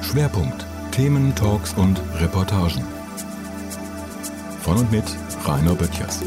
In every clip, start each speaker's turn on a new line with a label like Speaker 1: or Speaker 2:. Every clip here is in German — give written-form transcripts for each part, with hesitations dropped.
Speaker 1: Schwerpunkt: Themen, Talks und Reportagen. Von und mit Rainer Böttchers.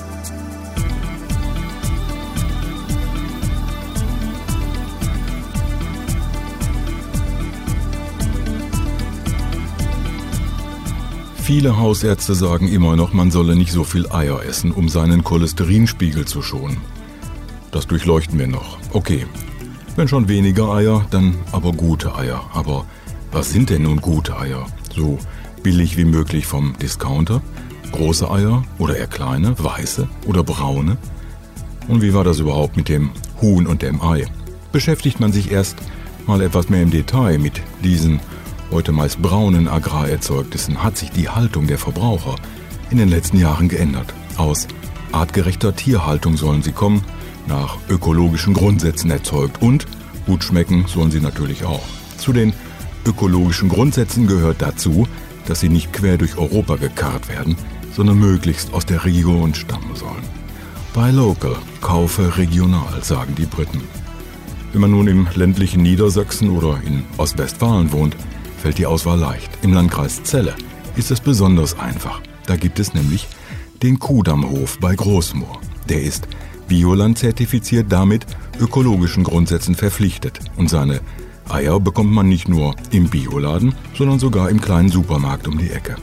Speaker 1: Viele Hausärzte sagen immer noch, man solle nicht so viel Eier essen, um seinen Cholesterinspiegel zu schonen. Das durchleuchten wir noch. Okay, wenn schon weniger Eier, dann aber gute Eier. Aber was sind denn nun gute Eier? So billig wie möglich vom Discounter? Große Eier oder eher kleine, weiße oder braune? Und wie war das überhaupt mit dem Huhn und dem Ei? Beschäftigt man sich erst mal etwas mehr im Detail mit diesen heute meist braunen Agrarerzeugnissen, hat sich die Haltung der Verbraucher in den letzten Jahren geändert. Aus artgerechter Tierhaltung sollen sie kommen, nach ökologischen Grundsätzen erzeugt und gut schmecken sollen sie natürlich auch. Zu den ökologischen Grundsätzen gehört dazu, dass sie nicht quer durch Europa gekarrt werden, sondern möglichst aus der Region stammen sollen. Buy local, kaufe regional, sagen die Briten. Wenn man nun im ländlichen Niedersachsen oder in Ostwestfalen wohnt, fällt die Auswahl leicht. Im Landkreis Celle ist es besonders einfach. Da gibt es nämlich den Kuhdammhof bei Großmoor. Der ist Bioland-zertifiziert, damit ökologischen Grundsätzen verpflichtet. Und seine Eier bekommt man nicht nur im Bioladen, sondern sogar im kleinen Supermarkt um die Ecke.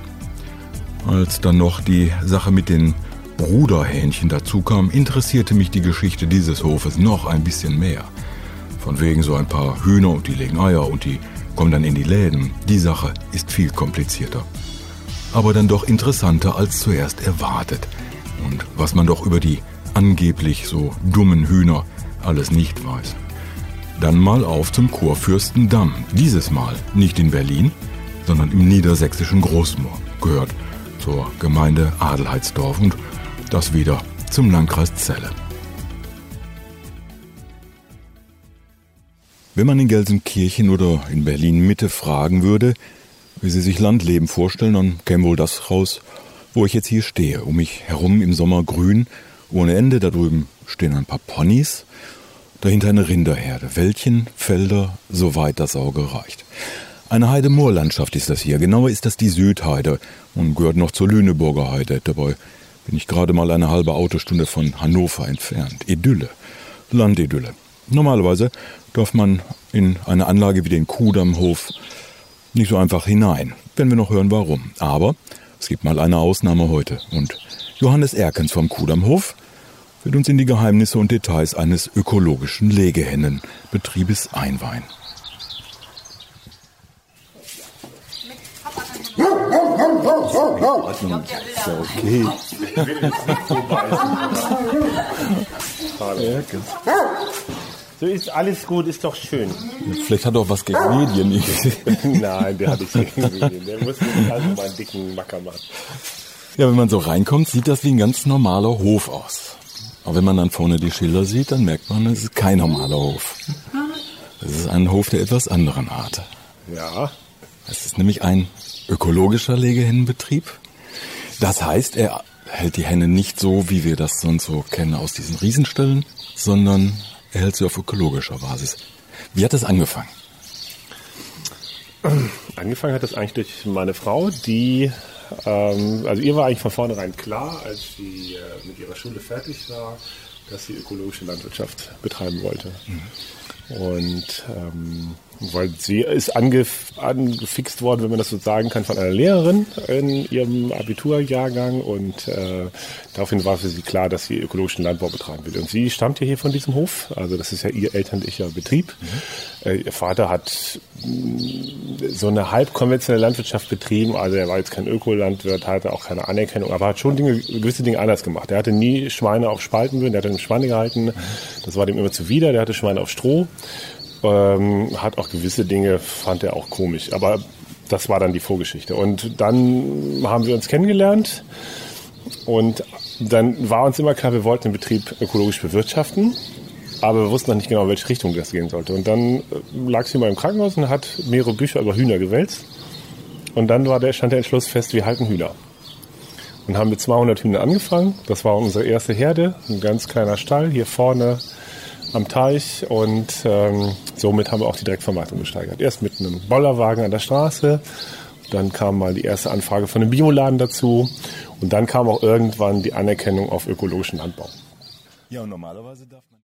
Speaker 1: Als dann noch die Sache mit den Bruderhähnchen dazu kam, interessierte mich die Geschichte dieses Hofes noch ein bisschen mehr. Von wegen so ein paar Hühner und die legen Eier und die kommen dann in die Läden. Die Sache ist viel komplizierter. Aber dann doch interessanter als zuerst erwartet. Und was man doch über die angeblich so dummen Hühner alles nicht weiß. Dann mal auf zum Kurfürstendamm. Dieses Mal nicht in Berlin, sondern im niedersächsischen Großmoor. Gehört zur Gemeinde Adelheidsdorf und das wieder zum Landkreis Celle. Wenn man in Gelsenkirchen oder in Berlin Mitte fragen würde, wie sie sich Landleben vorstellen, dann käme wohl das raus, wo ich jetzt hier stehe. Um mich herum im Sommer grün, ohne Ende. Da drüben stehen ein paar Ponys, dahinter eine Rinderherde, Wäldchen, Felder, soweit das Auge reicht. Eine Heide-Moor-Landschaft ist das hier. Genauer ist das die Südheide und gehört noch zur Lüneburger Heide. Dabei bin ich gerade mal eine halbe Autostunde von Hannover entfernt. Idylle, Landidylle. Normalerweise darf man in eine Anlage wie den Kuhdammhof nicht so einfach hinein. Werden wir noch hören, warum. Aber es gibt mal eine Ausnahme heute. Und Johannes Erkens vom Kuhdammhof wird uns in die Geheimnisse und Details eines ökologischen Legehennenbetriebes einweihen.
Speaker 2: Ist ja okay. So ist alles gut, ist doch schön.
Speaker 1: Vielleicht hat er auch was gegen Medien.
Speaker 2: Nein, der hat nichts gegen Medien. Der muss nicht also mal einen dicken Macker machen.
Speaker 1: Ja, wenn man so reinkommt, sieht das wie ein ganz normaler Hof aus. Aber wenn man dann vorne die Schilder sieht, dann merkt man, es ist kein normaler Hof. Es ist ein Hof der etwas anderen Art.
Speaker 2: Ja.
Speaker 1: Es ist nämlich ein ökologischer Legehennenbetrieb. Das heißt, er hält die Henne nicht so, wie wir das sonst so kennen aus diesen Riesenställen, sondern er hält sie auf ökologischer Basis. Wie hat das angefangen?
Speaker 2: Angefangen hat das eigentlich durch meine Frau, die, also ihr war eigentlich von vornherein klar, als sie mit ihrer Schule fertig war, dass sie ökologische Landwirtschaft betreiben wollte. Und weil sie ist angefixt worden, wenn man das so sagen kann, von einer Lehrerin in ihrem Abiturjahrgang und daraufhin war für sie klar, dass sie ökologischen Landbau betreiben will. Und sie stammt ja hier von diesem Hof, also das ist ja ihr elterlicher Betrieb. Ihr Vater hat so eine halb konventionelle Landwirtschaft betrieben, also er war jetzt kein Ökolandwirt, hatte auch keine Anerkennung, aber hat schon gewisse Dinge anders gemacht. Er hatte nie Schweine auf Spaltenböden, der hatte Schweine gehalten, das war dem immer zuwider, der hatte Schweine auf Stroh. Hat auch gewisse Dinge, fand er auch komisch. Aber das war dann die Vorgeschichte. Und dann haben wir uns kennengelernt. Und dann war uns immer klar, wir wollten den Betrieb ökologisch bewirtschaften. Aber wir wussten noch nicht genau, in welche Richtung das gehen sollte. Und dann lag sie mal im Krankenhaus und hat mehrere Bücher über Hühner gewälzt. Und dann stand der Entschluss fest, wir halten Hühner. Und haben mit 200 Hühnern angefangen. Das war unsere erste Herde. Ein ganz kleiner Stall hier vorne am Teich und somit haben wir auch die Direktvermarktung gesteigert. Erst mit einem Bollerwagen an der Straße, dann kam mal die erste Anfrage von einem Bioladen dazu und dann kam auch irgendwann die Anerkennung auf ökologischen Landbau.
Speaker 1: Ja, und normalerweise darf man